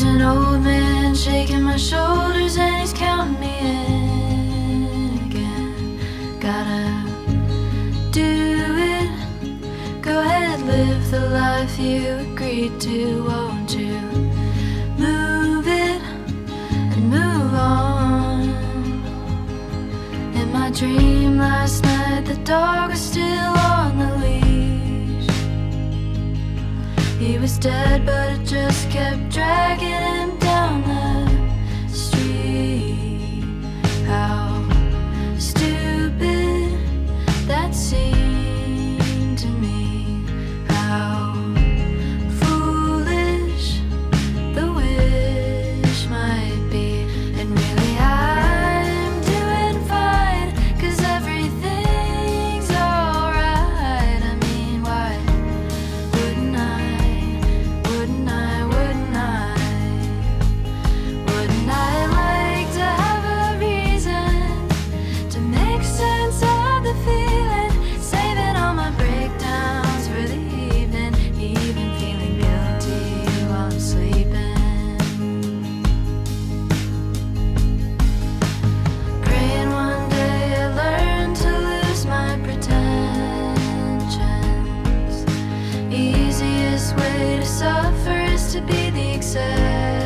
There's an old man shaking my shoulders and he's counting me in again. Gotta do it. Go ahead, live the life you agreed to. Won't you move it and move on? In my dream last night, the dog was still on the leash. He was dead, but it just kept dragging him down the street. How stupid that seemed to me. How foolish the wish might be. And really I'm doing fine, 'cause everything's alright. I mean, why wouldn't I? Wouldn't I? Wouldn't I? Wouldn't I like to have a reason to make sense of the feeling? Saving all my breakdowns for the evening, even feeling guilty while I'm sleeping. Praying one day I learn to lose my pretensions. Easiest way to suffer is to be the exception.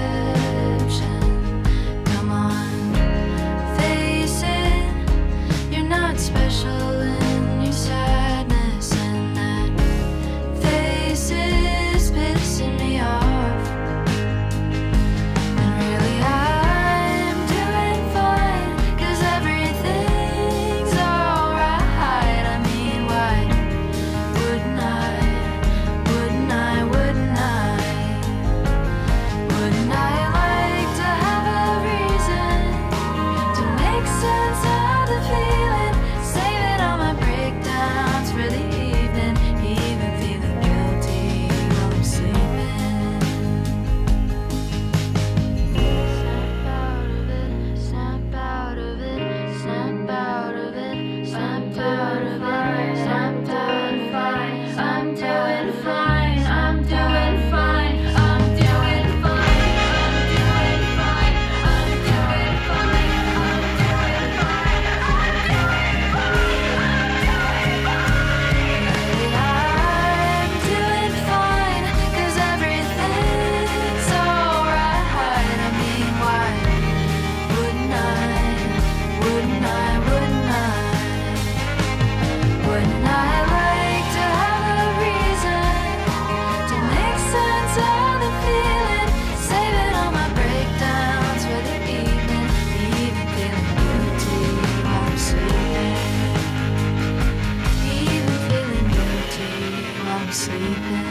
Come on, face it, you're not special in your sadness, and that face is pissing me off. And really I'm doing fine, 'cause everything's alright. I mean, why wouldn't I? Wouldn't I? Wouldn't I? Wouldn't I like to have a reason to make sense of the feeling? Saving all my breakdowns for the evening, even feeling guilty while I'm sleeping. Snap out of it, snap out of it, snap out of it, snap out of it, snap out of it. I'm doing fine, I'm doing fine, I'm doing fine, I'm doing fine, I'm doing fine, I'm doing fine, I'm doing fine. I'm doing fine, 'cause everything's alright. I mean, why wouldn't I? Wouldn't I? Wouldn't I? Wouldn't I like to have a reason to make sense of the feeling? Saving all my breakdowns for the evening, even feeling guilty while I'm sleeping. Even feeling guilty while I'm sleeping.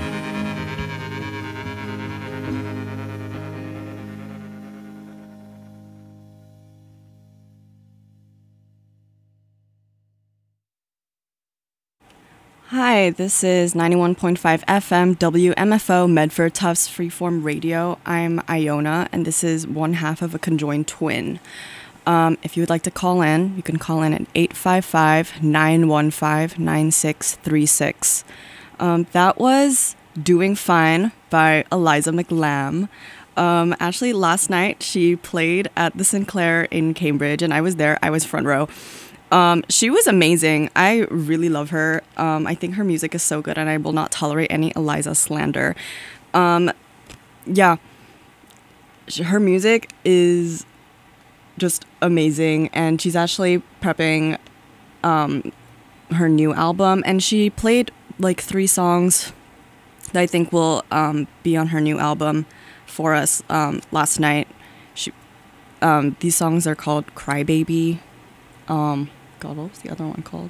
Hi, this is 91.5 FM WMFO Medford Tufts Freeform Radio. I'm Iona, and this is one half of a conjoined twin. If you would like to call in, you can call in at 855-915-9636. That was Doing Fine by Eliza McLamb. Actually, last night she played at the Sinclair in Cambridge, and I was there. I was front row. She was amazing. I really love her. I think her music is so good, and I will not tolerate any Eliza slander. Yeah, her music is just amazing, and she's actually prepping her new album, and she played like 3 songs that I think will be on her new album for us last night. These songs are called Crybaby. God, what was the other one called?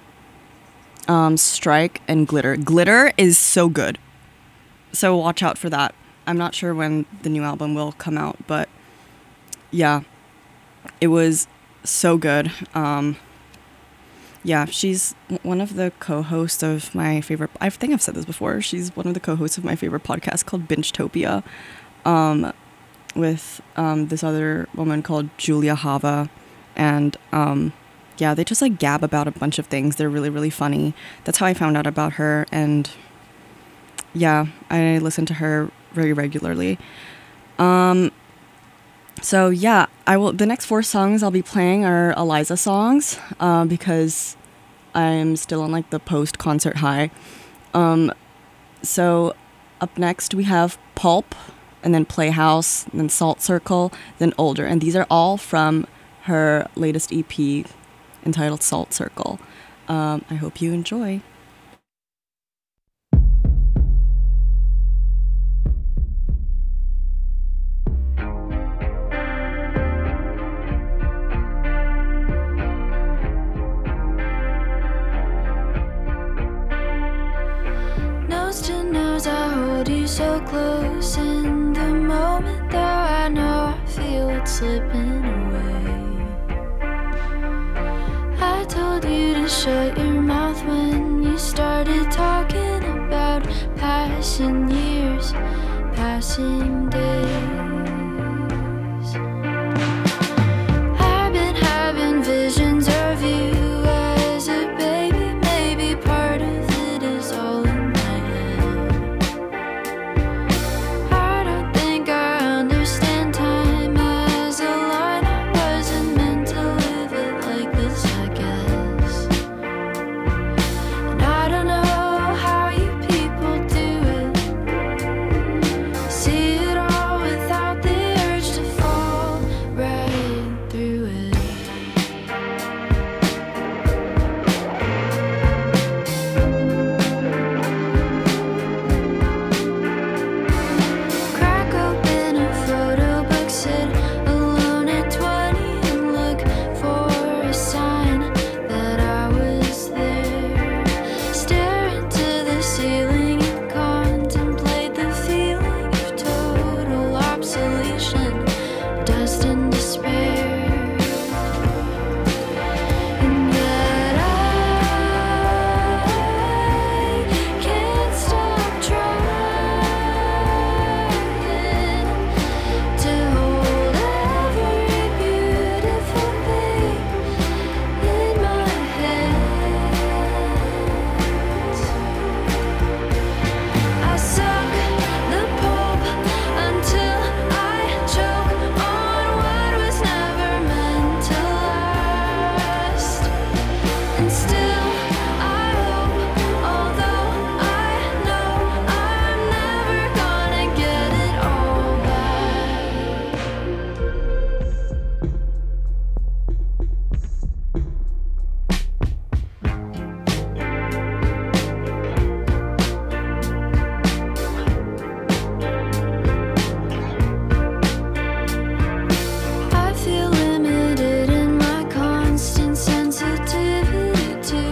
Strike and Glitter. Glitter is so good. So watch out for that. I'm not sure when the new album will come out, but yeah, it was so good. Yeah, she's one of the co-hosts of my favorite, I think I've said this before, she's one of the co-hosts of my favorite podcast called Bingetopia, with this other woman called Julia Hava, and yeah, they just like gab about a bunch of things. They're really, really funny. That's how I found out about her, and yeah, I listen to her very regularly. So yeah, I will. The next 4 songs I'll be playing are Eliza songs, because I'm still on like the post-concert high. So up next we have Pulp, and then Playhouse, and then Salt Circle, then Older, and these are all from her latest EP entitled Salt Circle. I hope you enjoy. Nose to nose, I hold you so close in the moment, though I know I feel it slipping away. I told you to shut your mouth when you started talking about passing years, passing days. I've been having visions of you as a baby, maybe part of it is all in my head. I don't think I understand time as a line. I wasn't meant to live it like this, I guess. And I don't know how you people do it. See it all without the urge to fall right through it. Crack open a photo book, sit alone at 20 and look for a sign that I was there. Stare into the ceiling and contemplate the feeling of total obsolescence, dust and despair. And yet I can't stop trying to hold every beautiful thing in my hands. I suck the pulp until I choke on what was never meant to last. And still I hope, although I know I'm never gonna get it all back. I feel limited in my constant sensitivity to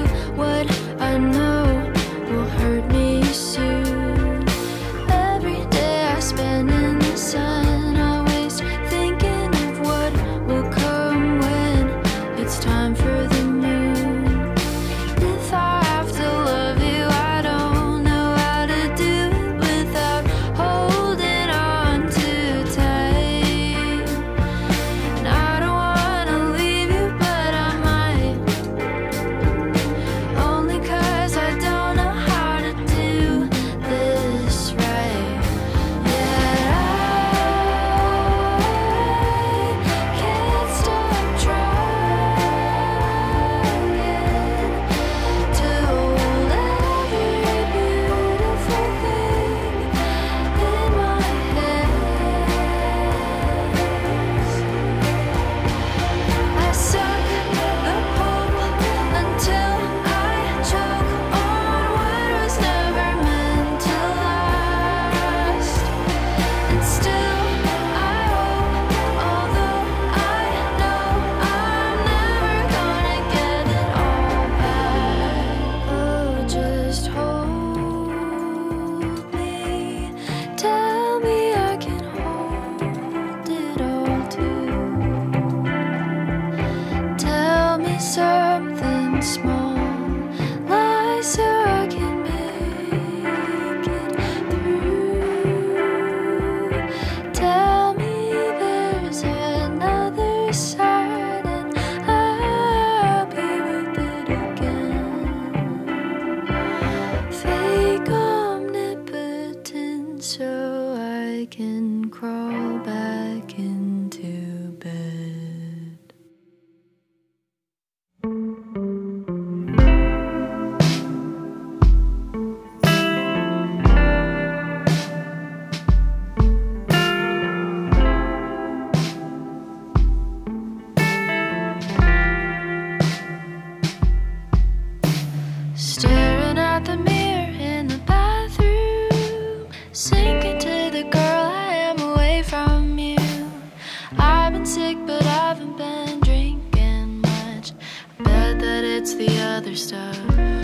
other stuff.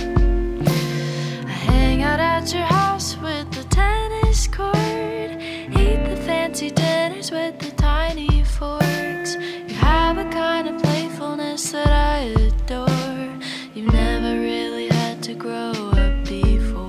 I hang out at your house with the tennis court, eat the fancy dinners with the tiny forks. You have a kind of playfulness that I adore. You've never really had to grow up before.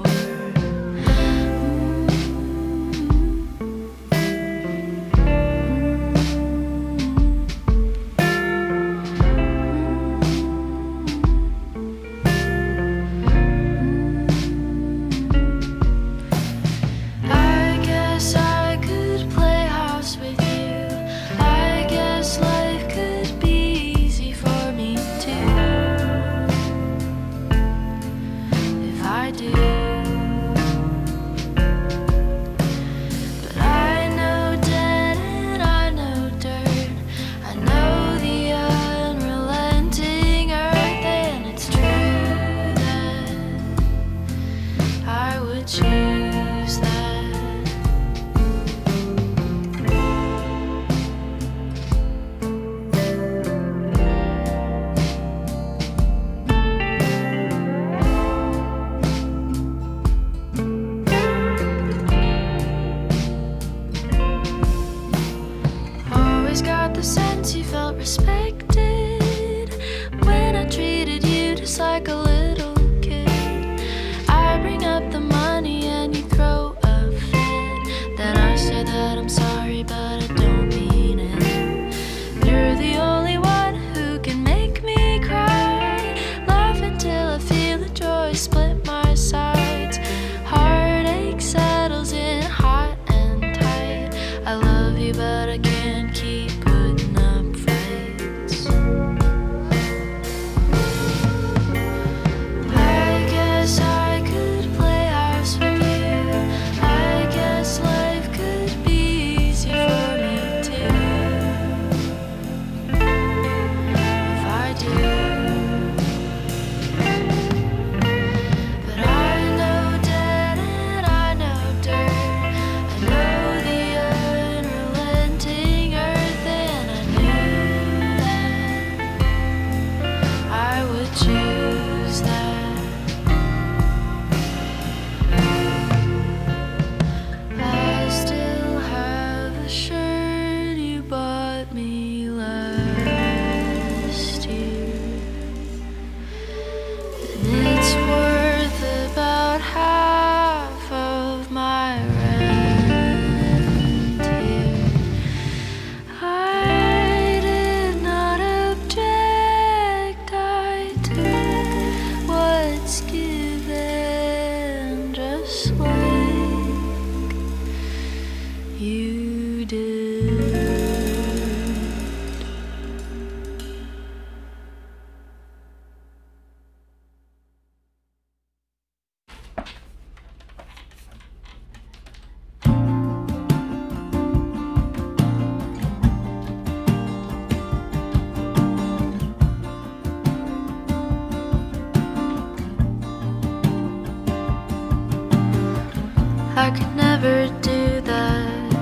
I could never do that.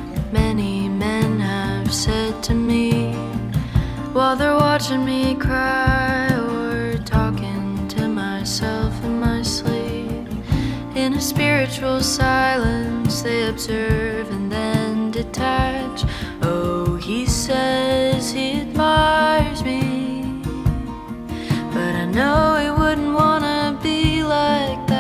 Many men have said to me while they're watching me cry or talking to myself in my sleep. In a spiritual silence they observe and then detach. Oh, he says he admires me, but I know he wouldn't wanna be like that.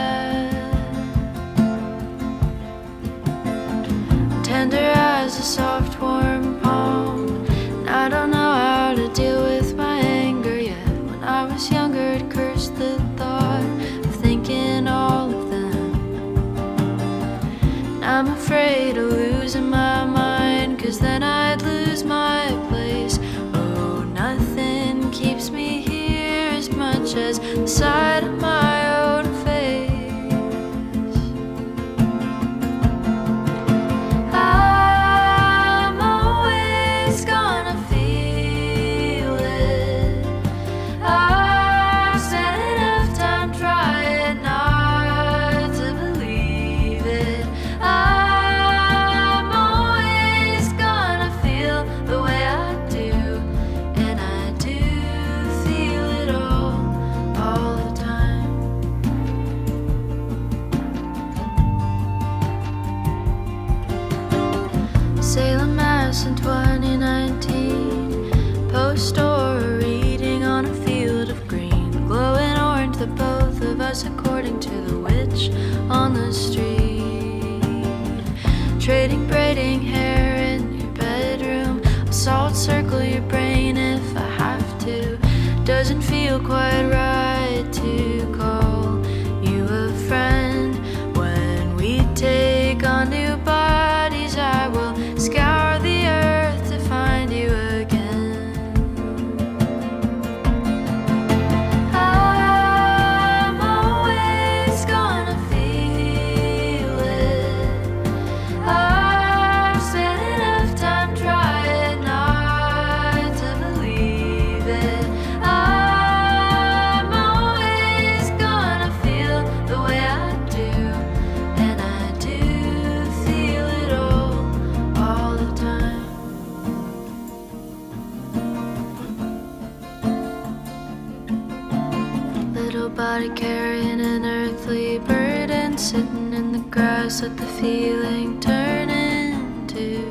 Tender as a soft warm palm, and I don't know how to deal with my anger yet. When I was younger it cursed the thought of thinking all of them, and I'm afraid of losing my mind, 'cause then I'd lose my place. Oh, nothing keeps me here as much as the sight of my own face. I'm always gonna feel it. I've spent enough time trying not to believe it. I'm always gonna feel the way I do, and I do feel it all the the both of us according to the witch on the street. Trading braiding hair in your bedroom, I'll salt circle your brain if I have to. Doesn't feel quite right to call you a friend. When we take on new bodies, I will scour the earth to find you again. I'm always gonna feel it. I've spent enough time trying not to believe it. I'm always gonna feel the way I do, and I do feel it all the time. Little body carrying an earthly burden, sitting in the grass, let the feeling turn into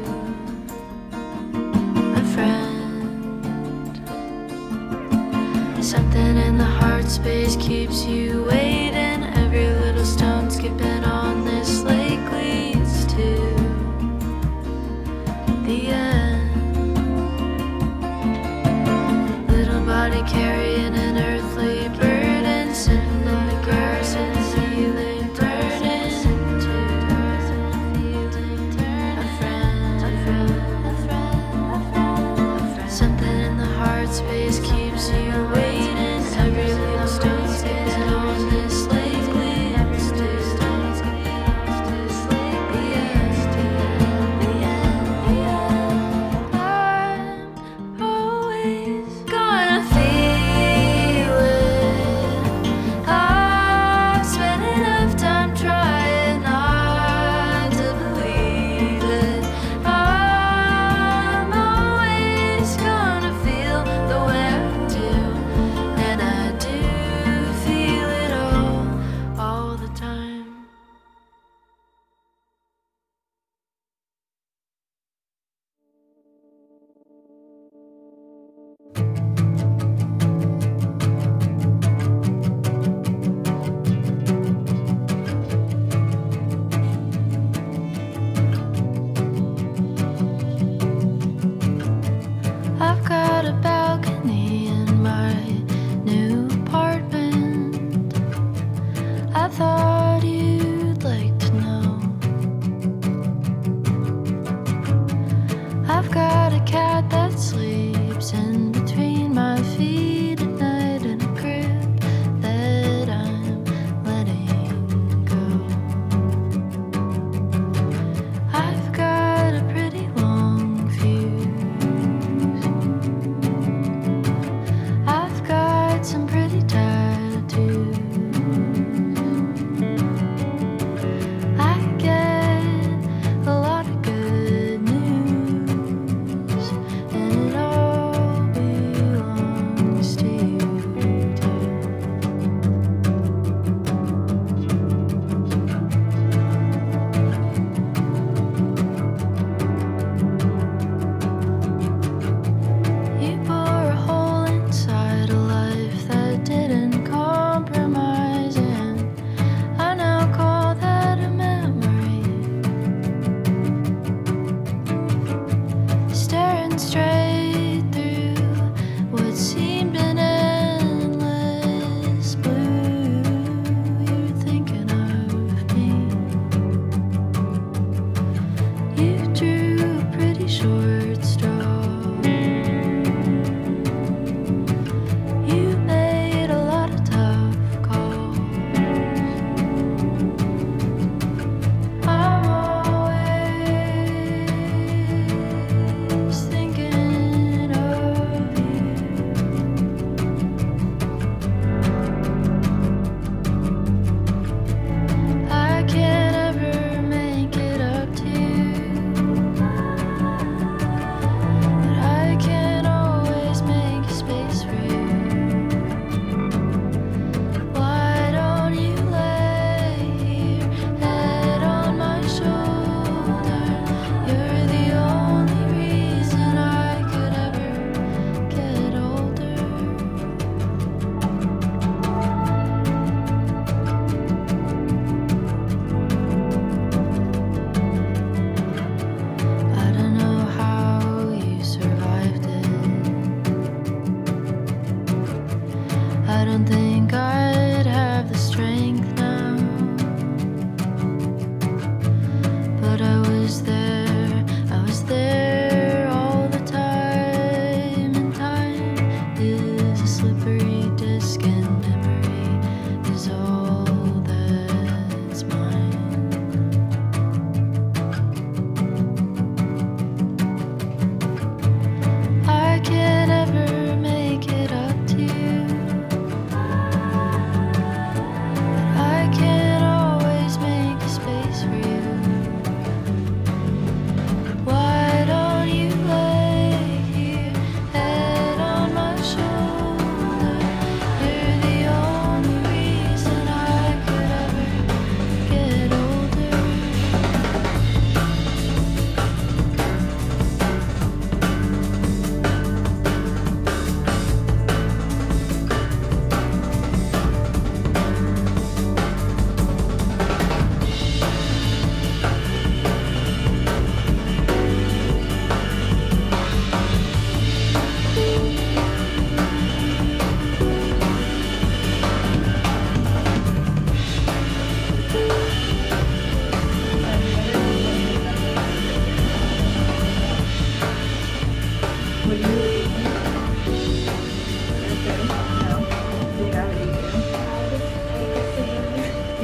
a friend. Something in the heart space keeps you waiting. Every little stone skipping on this lake leads to the end. Little body carrying an earthly burden, sitting in the grass and the feeling turning into a friend, a friend, a friend, a friend, a friend, a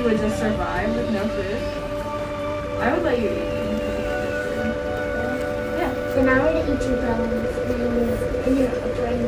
would just survive with no food, I would let you eat me. Yeah. Then I would eat your bones and your brain.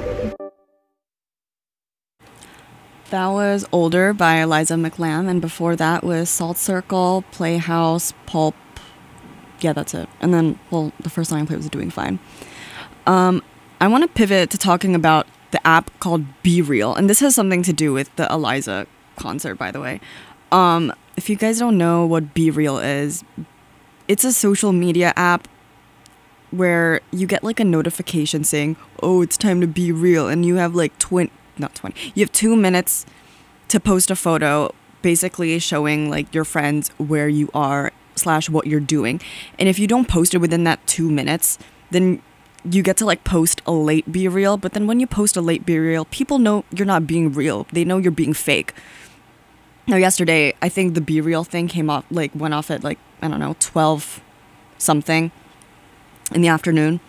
That was Older by Eliza McLamb, and before that was Salt Circle, Playhouse, Pulp. Yeah, that's it. And then, well, the first song I played was Doing Fine. I want to pivot to talking about the app called Be Real, and this has something to do with the Eliza concert, by the way. If you guys don't know what Be Real is, it's a social media app where you get like a notification saying, oh, it's time to be real, and you have like you have 2 minutes to post a photo basically showing like your friends where you are / what you're doing. And if you don't post it within that 2 minutes, then you get to like post a late Be Real. But then when you post a late Be Real, people know you're not being real. They know you're being fake. Now yesterday, I think the Be Real thing went off at like, I don't know, 12 something in the afternoon.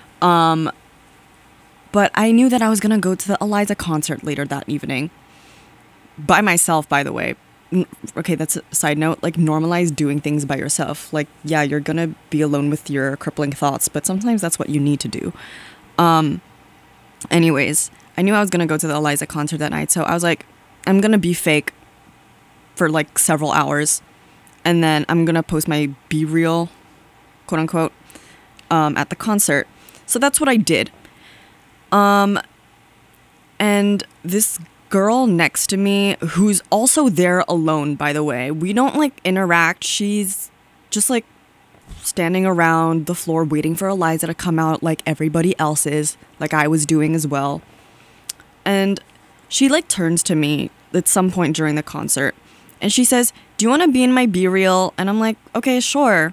But I knew that I was going to go to the Eliza concert later that evening. By myself, by the way. Okay, that's a side note. Like, normalize doing things by yourself. Like, yeah, you're going to be alone with your crippling thoughts, but sometimes that's what you need to do. Anyways, I knew I was going to go to the Eliza concert that night. So I was like, I'm going to be fake for like several hours. And then I'm going to post my Be Real, quote unquote, at the concert. So that's what I did. And this girl next to me, who's also there alone, by the way, we don't like interact. She's just like standing around the floor waiting for Eliza to come out like everybody else is, like I was doing as well. And she like turns to me at some point during the concert and she says, do you want to be in my Be Real? And I'm like, okay, sure.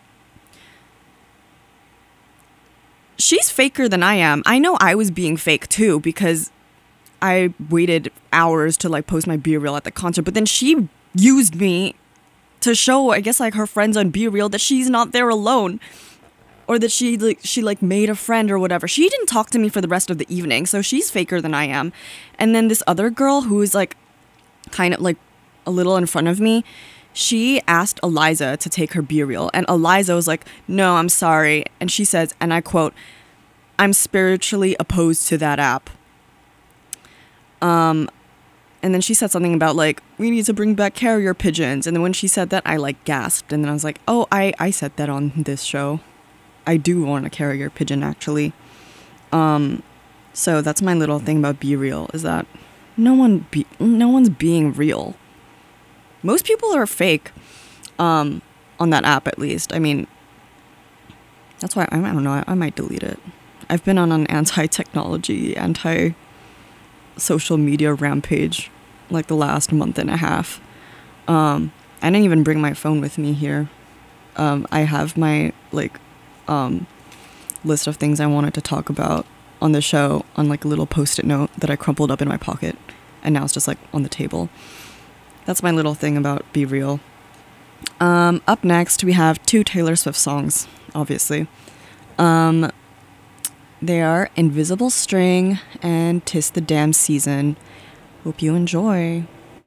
She's faker than I am. I know I was being fake too because I waited hours to like post my Be Real at the concert, but then she used me to show, I guess, like her friends on Be Real that she's not there alone, or that she made a friend or whatever. She didn't talk to me for the rest of the evening, so she's faker than I am. And then this other girl who is like kind of like a little in front of me, she asked Eliza to take her Be Real, and Eliza was like, no, I'm sorry. And she says, and I quote, I'm spiritually opposed to that app. And then she said something about like, we need to bring back carrier pigeons. And then when she said that, I like gasped. And then I was like, oh, I said that on this show. I do want a carrier pigeon, actually. So that's my little thing about Be Real, is that no one's being real. Most people are fake, on that app at least. I mean, that's why I don't know, I might delete it. I've been on an anti-technology, anti-social media rampage like the last month and a half. I didn't even bring my phone with me here. I have my list of things I wanted to talk about on the show on like a little post-it note that I crumpled up in my pocket, and now it's just like on the table. That's my little thing about Be Real. Up next, we have 2 Taylor Swift songs, obviously. They are Invisible String and 'Tis the Damn Season. Hope you enjoy.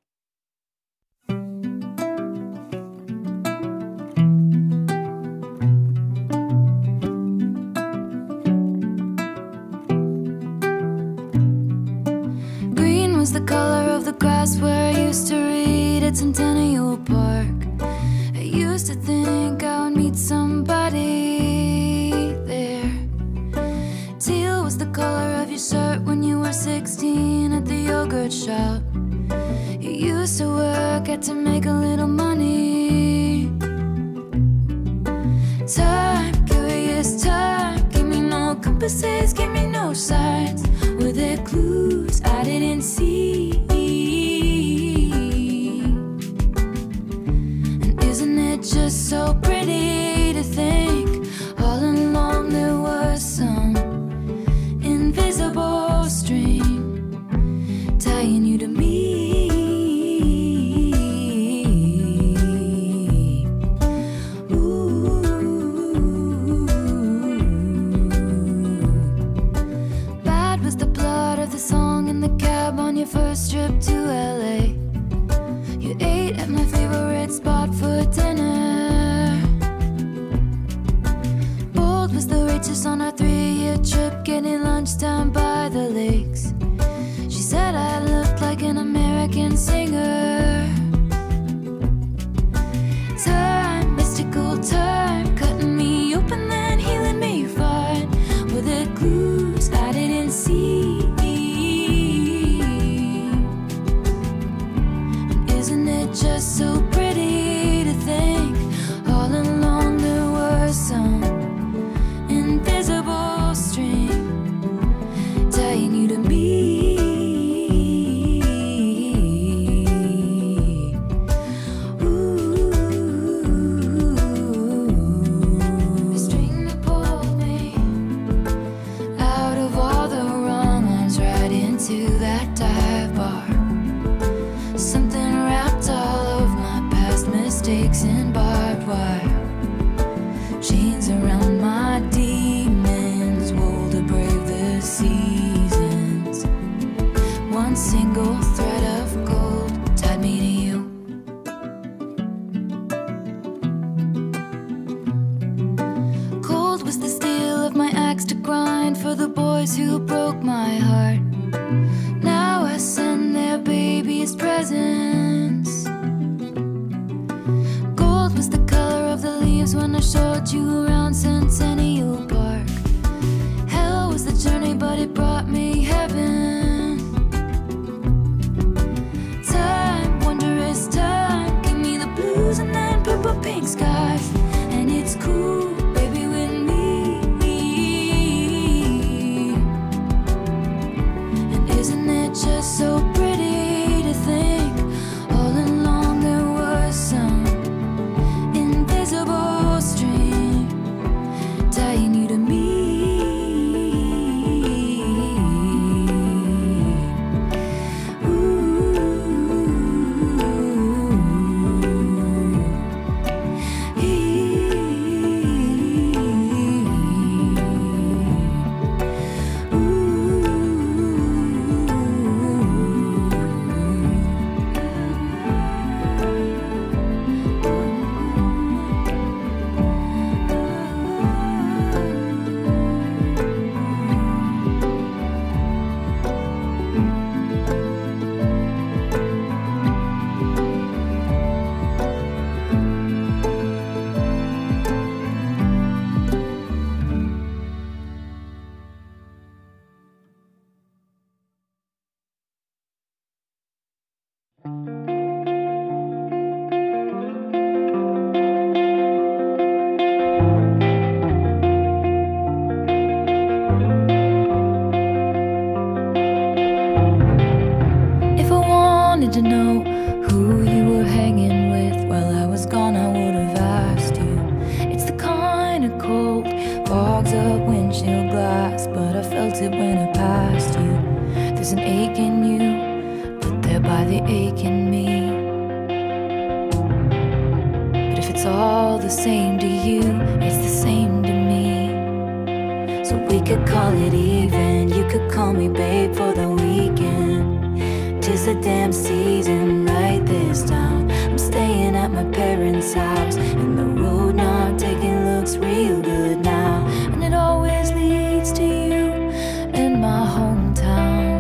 Green was the color of the grass where I used to read at Centennial Park. I used to think I would meet somebody there. Teal was the color of your shirt when you were 16 at the yogurt shop. You used to work, had to make a little money. Time, curious time, give me no compasses, give me no signs. Were there clues I didn't see? And isn't it just so pretty to think all along there was some invisible string tying you to me? Ooh. Bad was the plot of the song in the cab on your first trip to LA. You ate at it just so pretty to think all along there was some invisible string tying you to me? Mistakes and barbed wire, chains around my demons, wool to brave the seasons. One single thread of gold tied me to you. Cold was the steel of my axe to grind for the boys who broke my heart. Now I send their babies presents. When I showed you around Centennial Park, hell was the journey, but it brought me heaven. Time, wondrous time, give me the blues and then purple pink skies, and it's cool, baby, with me. And isn't it just so pretty to think all along there was some invisible string tying you to me. To know who you were hanging with while I was gone, I would have asked you. It's the kind of cold fogs up windshield glass, but I felt it when I passed you. There's an ache in you, but there by the ache in me. But if it's all the same to you, it's the same to me. So we could call it even. You could call me babe for the weekend. 'Tis the damn season right this time. I'm staying at my parents' house, and the road not taking looks real good now. And it always leads to you in my hometown.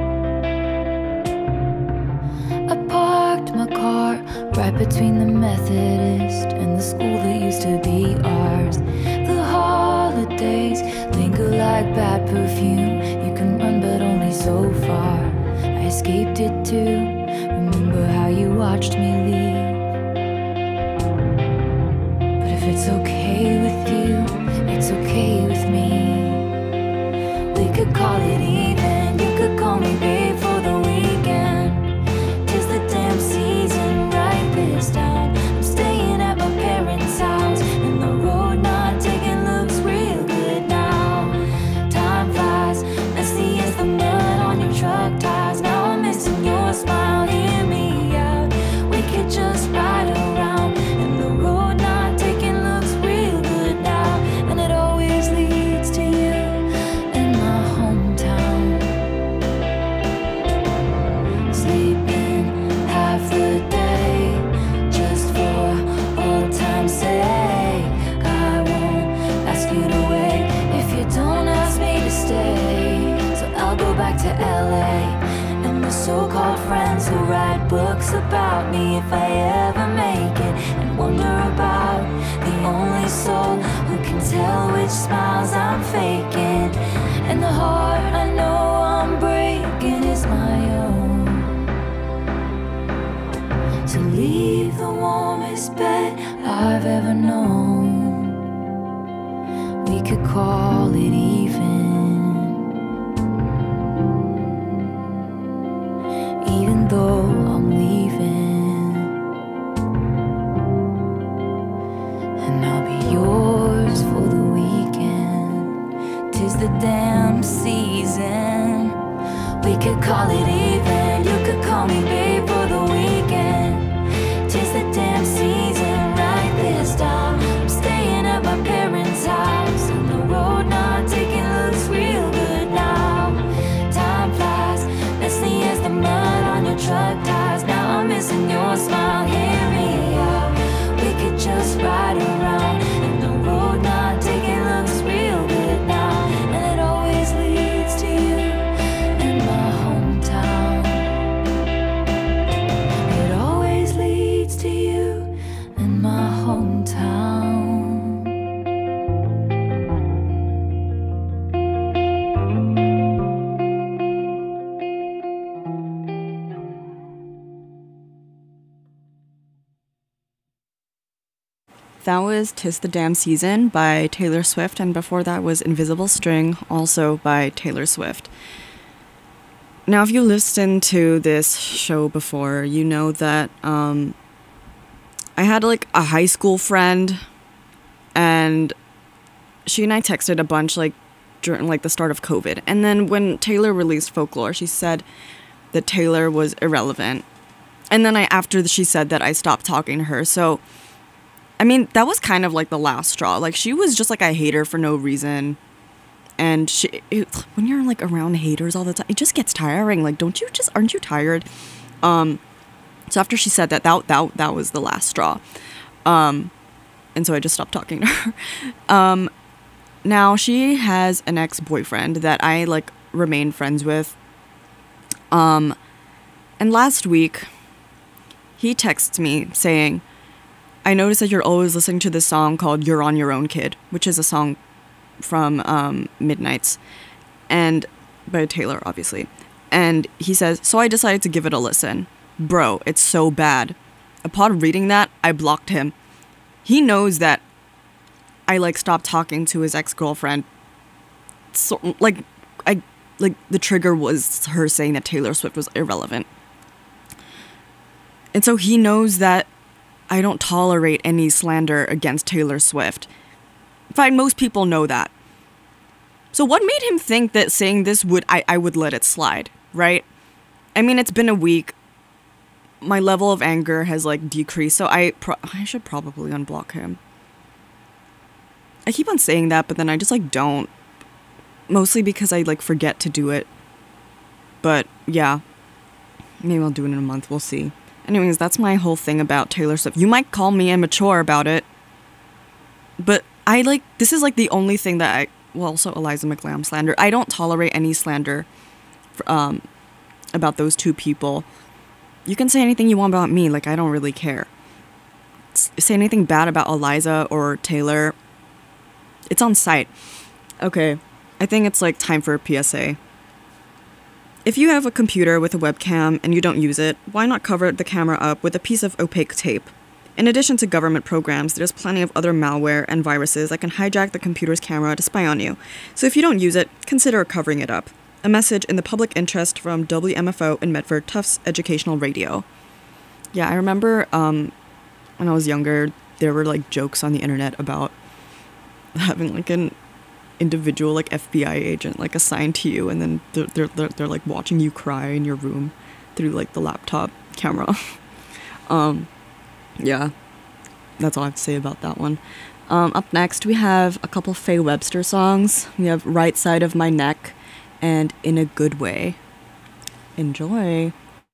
I parked my car right between the Methodist and the school that used to be ours. The holidays linger like bad perfume. You can run but only so far. I escaped it too. Remember how you watched me leave. But if it's okay with you, it's okay with me. We could call it even. You could call me babe for the weekend. 'Tis the damn season right this time. I'm staying at my parents' house, and the road not taking looks real good now. Time flies, messy as the mud on your truck tires. Now I'm missing your smile, hear me out. We could just ride around, and the road not taking looks real good now. And it always leads to you in my hometown. Sleeping half the day just for old time's sake. I won't ask you to wait if you don't ask me to stay. So I'll go back to LA and the so-called friends who write books about me if I ever make it, and wonder about the only soul who can tell which smiles I'm faking. And the heart I know I'm breaking is my own. So to leave the warmest bed I've ever known. We could call it even though I'm leaving. And I'll be yours for the weekend. 'Tis the damn season. We could call it even. You could call me babe for the weekend. 'Tis the damn season right this time. I'm staying at my parents' house. And the road not taking looks real good now. Time flies, messy as the mud on your truck tires. Now I'm missing your smile. Hear me out. We could just ride around. And the road not taking looks real good now. And it always leads to you in my hometown. It always leads to you in my hometown. That was "'Tis the Damn Season" by Taylor Swift, and before that was "Invisible String," also by Taylor Swift. Now, if you listened to this show before, you know that I had like a high school friend, and she and I texted a bunch like during like the start of COVID. And then when Taylor released Folklore, she said that Taylor was irrelevant. And then after she said that, I stopped talking to her. So I mean, that was kind of like the last straw. Like, she was just like a hater for no reason. And when you're like around haters all the time, it just gets tiring. Like, aren't you tired? So after she said that was the last straw. And so I just stopped talking to her. Now she has an ex-boyfriend that I like remain friends with. And last week he texts me saying, "I noticed that you're always listening to this song called 'You're on Your Own, Kid,'" which is a song from Midnights, and by Taylor, obviously. And he says, "So I decided to give it a listen. Bro, it's so bad." Upon reading that, I blocked him. He knows that I like stopped talking to his ex-girlfriend. So the trigger was her saying that Taylor Swift was irrelevant. And so he knows that I don't tolerate any slander against Taylor Swift. Fine, most people know that. So what made him think that saying this I would let it slide, right? I mean, it's been a week. My level of anger has like decreased, so I should probably unblock him. I keep on saying that, but then I just like don't. Mostly because I like forget to do it. But yeah, maybe I'll do it in a month, we'll see. Anyways, that's my whole thing about Taylor Swift. You might call me immature about it, but this is like the only thing that also Eliza McLam slander. I don't tolerate any slander about those two people. You can say anything you want about me, like I don't really care. Say anything bad about Eliza or Taylor, it's on site. Okay, I think it's like time for a PSA. If you have a computer with a webcam and you don't use it, why not cover the camera up with a piece of opaque tape? In addition to government programs, there's plenty of other malware and viruses that can hijack the computer's camera to spy on you. So if you don't use it, consider covering it up. A message in the public interest from WMFO in Medford, Tufts Educational Radio. Yeah, I remember when I was younger, there were like jokes on the internet about having like an individual like FBI agent like assigned to you, and then they're like watching you cry in your room through like the laptop camera. Yeah, that's all I have to say about that one. Up next we have a couple Faye Webster songs. We have "Right Side of My Neck" and "In a Good Way." Enjoy.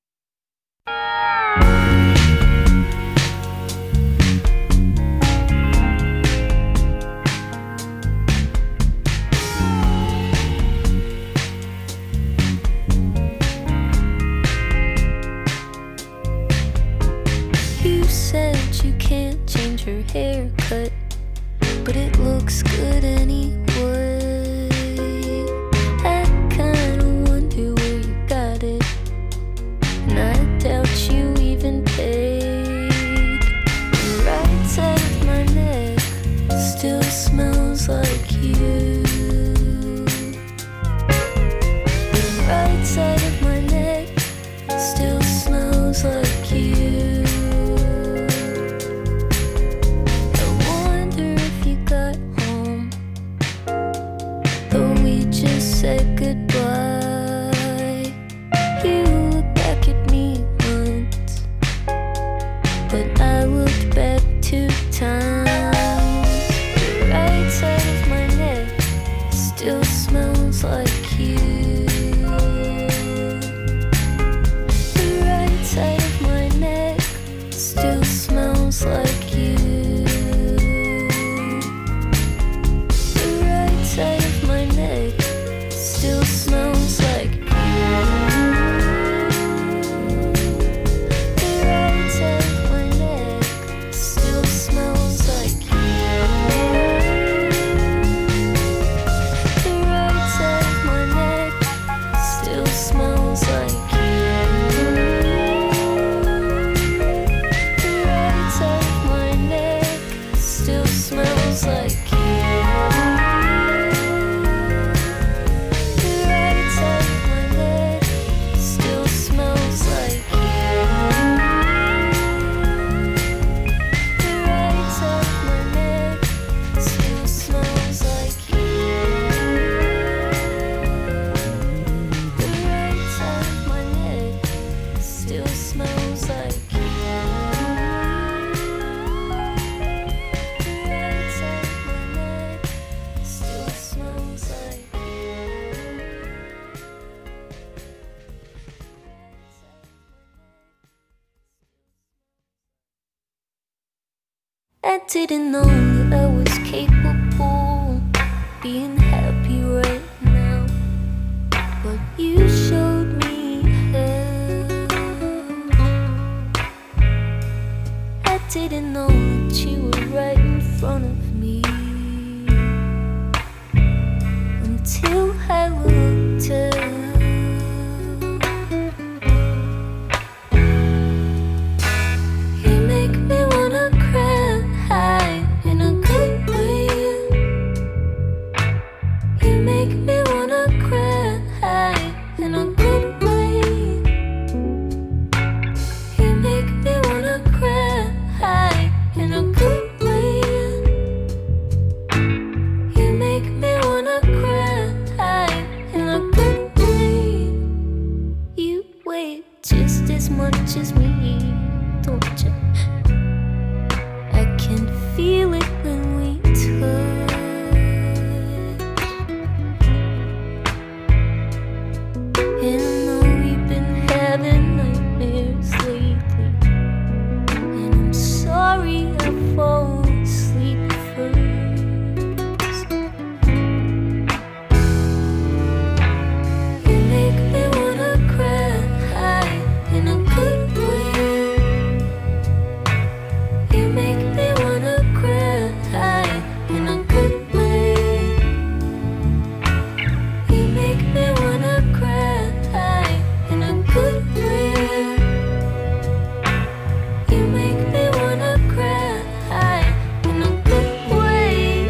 You can't change her haircut, but it looks good anyway. I kinda wonder where you got it, and I doubt you even pay. I didn't know that I was capable of being happy right now, but you showed me how. I didn't know that you were right in front of me until I looked up. Just as much as me, don't you? I can feel it when we touch. And I know we've been having nightmares lately, and I'm sorry I fall asleep first. You make me wanna cry in a good way. You make me wanna cry in a good way. You make me wanna cry in a good way. You make me wanna cry in a good way.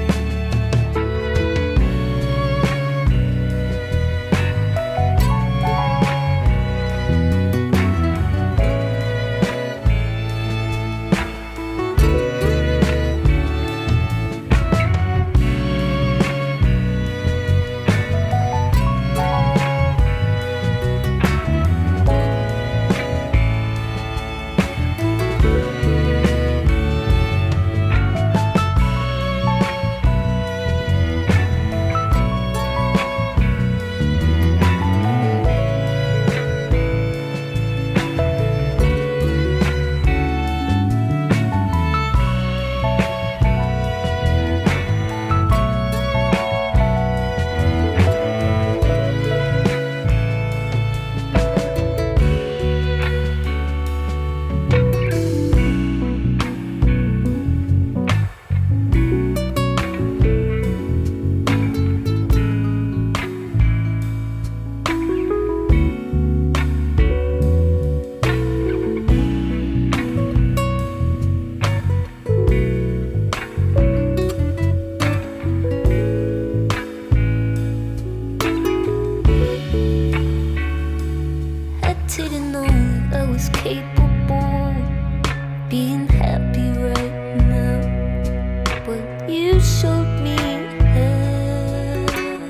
I didn't know that I was capable of being happy right now, but you showed me how.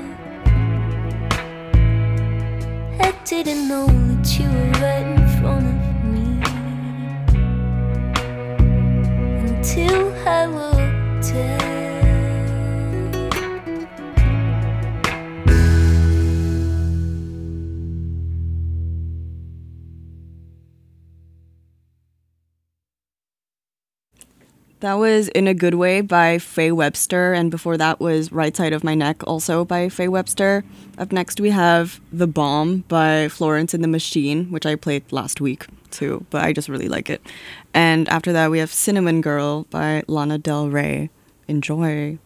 I didn't know that you were right in front of me until I looked up. That was In a Good Way by Faye Webster, and before that was Right Side of My Neck, also by Faye Webster. Up next we have The Bomb by Florence and the Machine, which I played last week too, but I just really like it. And after that we have Cinnamon Girl by Lana Del Rey. Enjoy.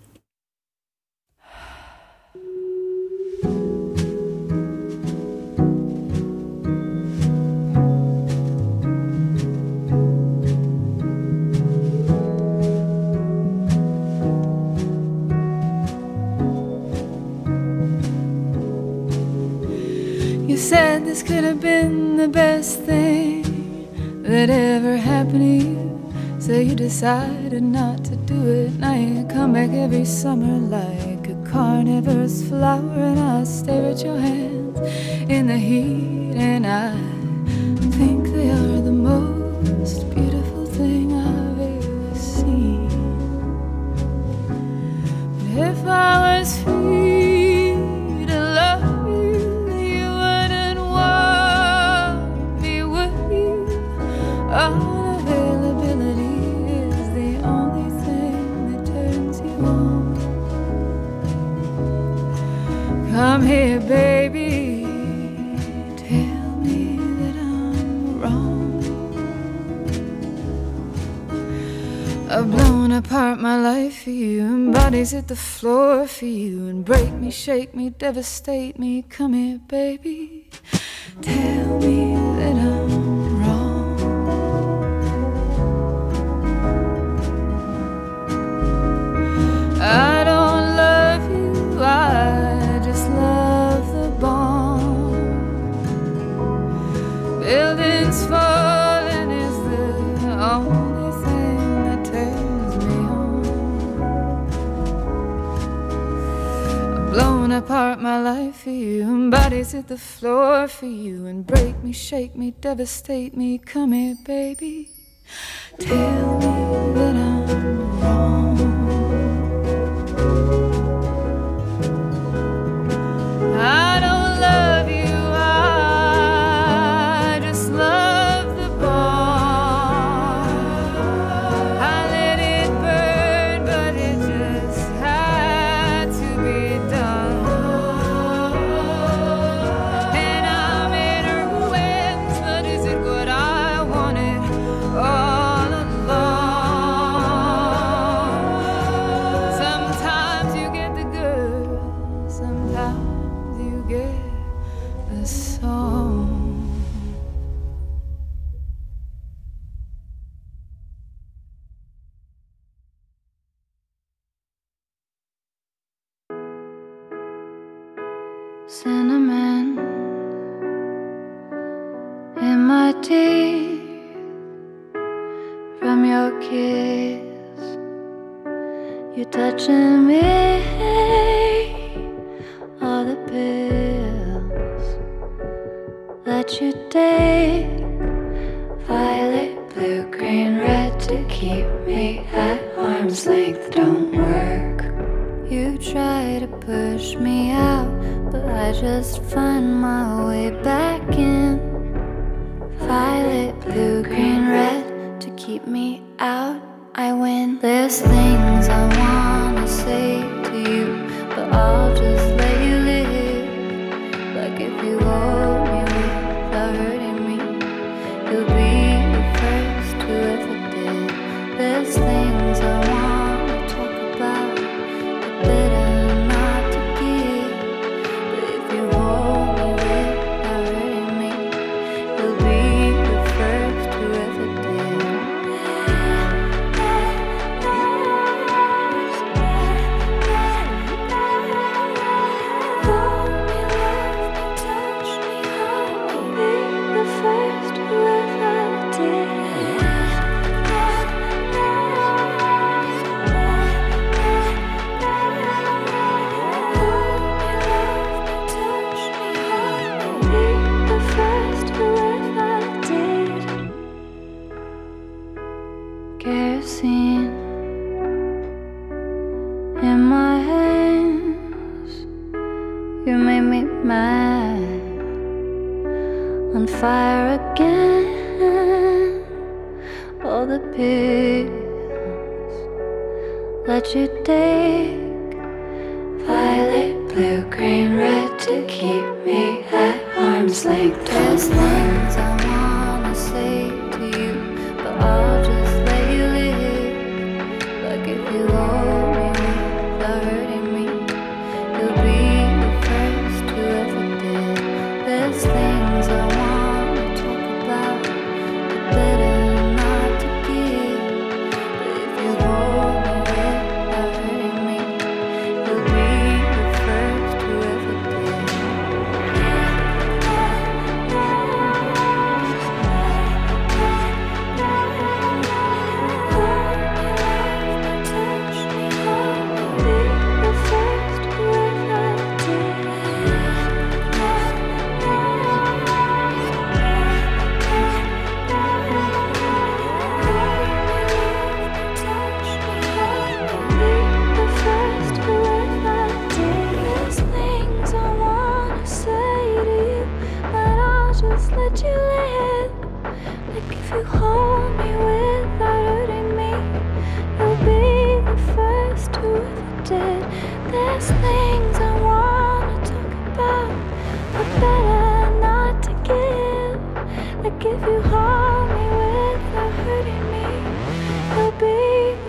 You said this could have been the best thing that ever happened to you, so you decided not to do it. Now you come back every summer like a carnivorous flower, and I stare at your hands in the heat, and I think they are the most beautiful thing I've ever seen. But if I was free to love you, you wouldn't want me, would you? Unavailability is the I've blown apart my life for you, and bodies hit the floor for you, and break me, shake me, devastate me. Come here, baby, tell me that I'm wrong. I don't love you, I just love the bomb. Buildings falling is the only thing that turns me on. I've blown apart my life for you, and bodies hit the floor for you, and break me, shake me, devastate me. Come here, baby, tell me that I'm wrong. I don't love you, I just love the bomb. I let it burn, but it just had to be done. And I'm in ruins, but is it what I wanted all along? Sometimes you get the good, sometimes you get the song. Cinnamon in my teeth from your kiss. You're touching me, all the pills that you take, violet, blue, green, red, to keep me at arm's length don't work. You try to push me out, but I just find my way back in. Violet, blue, green, red, to keep me out, I win. There's things I wanna say to you, but I'll just let you live. Like if you hold me without hurting me, you'll be the first who ever did. There's things I wanna talk about, but better not to give. But if you hold me without hurting me, you'll be the first who ever did. Hold me, love me, touch me, I'll be the first who ever did. Hold me, love me, touch me, I'll be the first who ever did. Kerosene in my hands, you made me mad, on fire again. All the pills let you take, violet, blue, green, red, to keep me at arm's length. There's things I wanna say to you, but I'll just let you live. Like if you hold me without hurting me, you'll be the first who ever did. There's things I wanna talk about, but better not to give. But if you hold me without hurting me, you'll be the first who ever did. Let you live. Like if you hold me without hurting me, you'll be the first who ever did. There's things I wanna talk about, but better not to give. Like if you hold me without hurting me, you'll be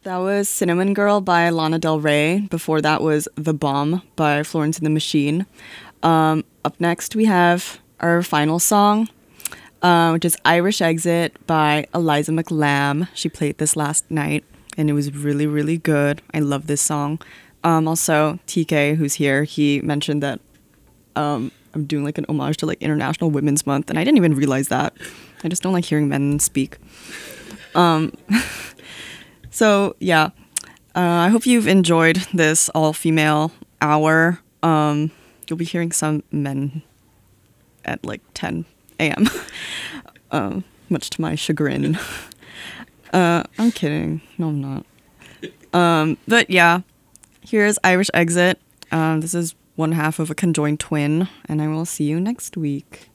That was Cinnamon Girl by Lana Del Rey. Before that was The Bomb by Florence and the Machine. Up next, we have our final song, which is Irish Exit by Eliza McLamb. She played this last night, and it was really, really good. I love this song. Also, TK, who's here, he mentioned that I'm doing like an homage to like International Women's Month, and I didn't even realize that. I just don't like hearing men speak. So yeah, I hope you've enjoyed this all-female hour. You'll be hearing some men at like 10 a.m. Much to my chagrin. I'm kidding. No, I'm not. But yeah, here's Irish Exit. This is one half of a conjoined twin, and I will see you next week.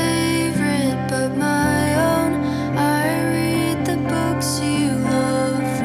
Favorite, but my own. I read the books you love.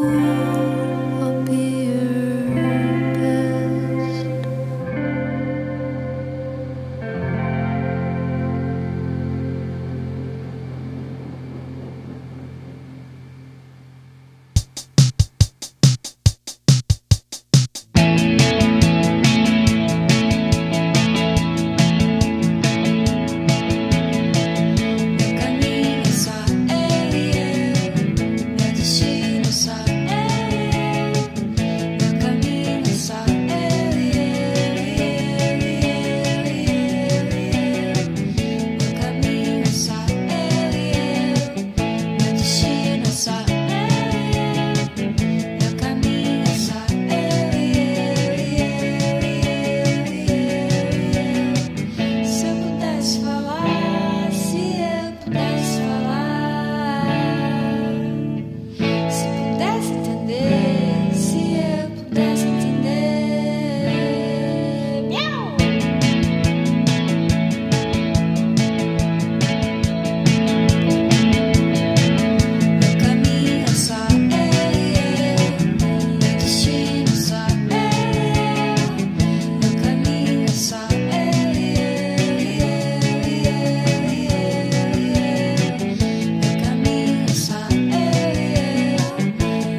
you.